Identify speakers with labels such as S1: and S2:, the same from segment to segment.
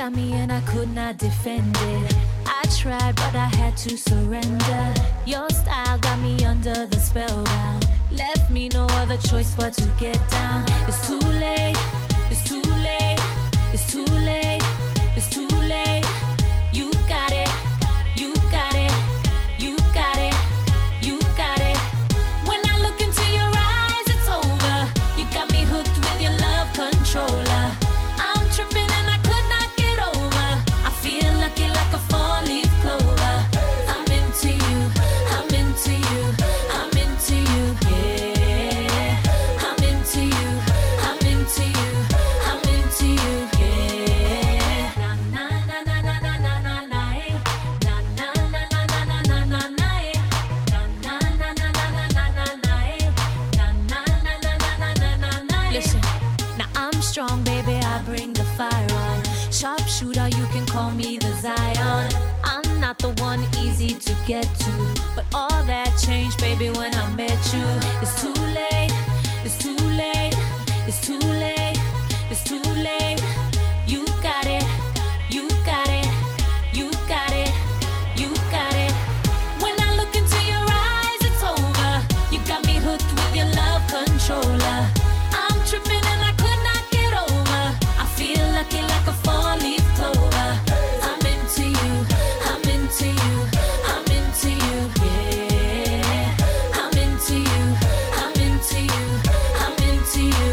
S1: got me and I could not defend it. I tried but I had to surrender. Your style got me under the spellbound. Left me no other choice but to get down. It's too late, it's too late, it's too late, it's too late. You got it, you got it, you got it, you got it. When I look into your eyes, it's over. You got me hooked with your love controller. I'm tripping and I could not get over. I feel lucky like a four-leaf clover. I'm into you, I'm into you, I'm into you, yeah. I'm into you, I'm into you, I'm into you, yeah. Na na na na na na na na, eh. Na na na na na na na na, eh. Na na na na na na na na, eh. Na na na na na na na na. Listen, now I'm strong, baby. I bring the fire on. Sharpshooter, you can call me the Zion. I'm not the one easy to get to, but all that changed, baby, when I met you. It's too late, it's too late, it's too late, it's too late. You got it, you got it, you got it, you got it. When I look into your eyes, it's over. You got me hooked with your love controller. I'm tripping and I could not get over. I feel lucky like a four-leaf clover. I'm into you, I'm into you, I'm into you, yeah. I'm into you, I'm into you, I'm into you,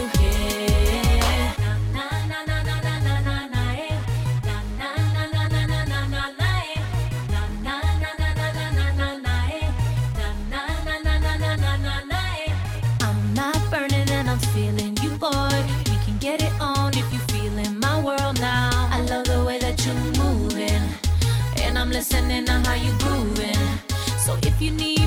S1: yeah. Na na na na na na na na, eh. Na na na na na na na na na, eh. Na na na na na na na na na, eh. Na na na na na na na na, eh. I'm not burning and I'm feeling you, boy. We can get it on if you feel in my world now. I love the way that you're moving, and I'm listening to how you grooving. So if you need